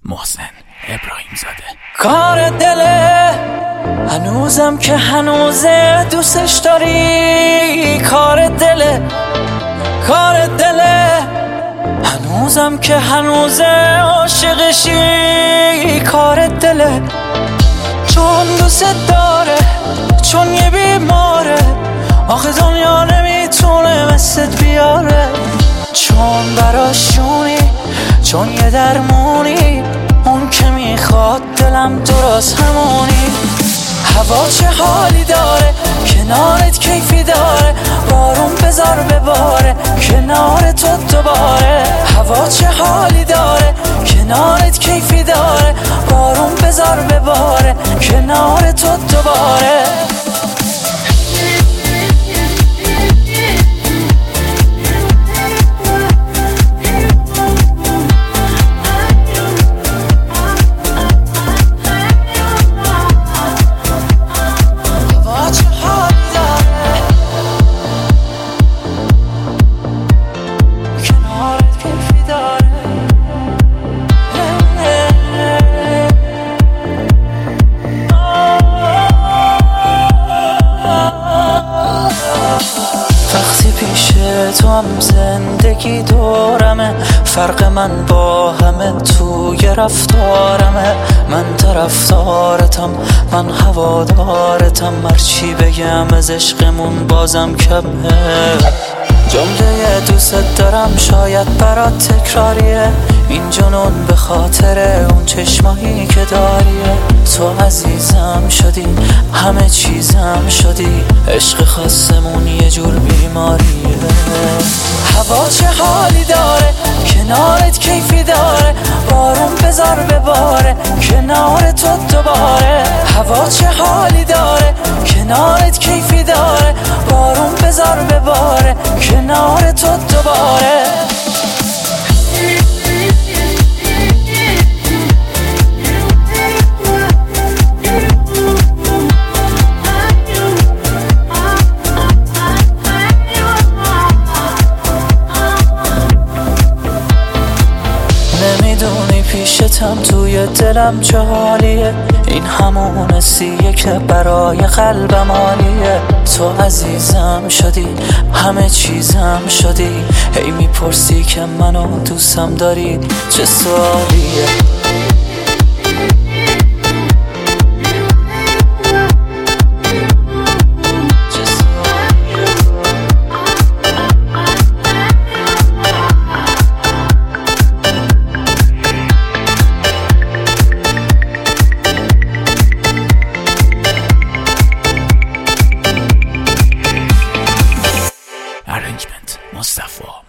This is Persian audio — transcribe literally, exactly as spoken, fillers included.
محسن ابراهیم زاده. کار دله هنوزم که هنوزه دوستش داری، کار دله کار دله هنوزم که هنوزه عاشقشی، کار دله چون دوست داره، چون یه بیماره، آخه دنیا نمیتونه مثلت بیاره، چون براشونی، چون یه درمونی، اون که میخواد دلم درست همونی. هوا چه حالی داره، کنارت کیفی داره، بارون بذار بباره کنار تو دوباره. هوا چه حالی داره، کنارت کیفی داره، بارون بذار بباره کنار تو دوباره. تو هم زندگی دورمه، فرق من با همه توی رفتارمه. من طرفدارتم، من هوادارتم، هرچی بگم از عشقمون بازم کمه. جمله دوست دارم شاید برات تکراریه، این جنون به خاطر اون چشمایی که داریه. تو عزیزم شدی، همه چیزم شدی، عشق خاصمون یه جور بیماریه. هوا چه حالی داره، کنارت کیفی داره، بارون بذار بباره کنار تو دوباره. هوا چه حالی داره، کنارت کیفی داره، بارون بذار بباره کنار تو دوباره. نمیدونی پیشتم توی دلم چه حالیه، این همون حسیه که برای قلبم عالیه. تو عزیزم شدی، همه چیزم شدی، هی میپرسی که منو دوستم داری، چه سوالیه. Arrangement Mustafa